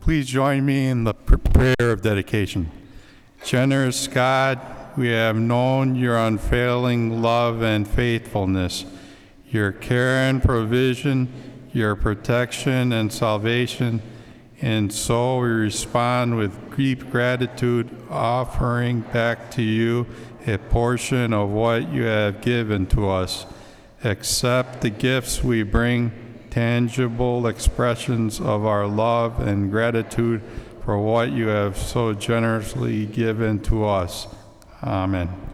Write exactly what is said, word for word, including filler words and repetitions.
Please join me in the pr- prayer of dedication. Generous God, we have known your unfailing love and faithfulness, your care and provision, your protection and salvation, and so we respond with deep gratitude, offering back to you a portion of what you have given to us. Accept the gifts we bring, tangible expressions of our love and gratitude for what you have so generously given to us. Amen.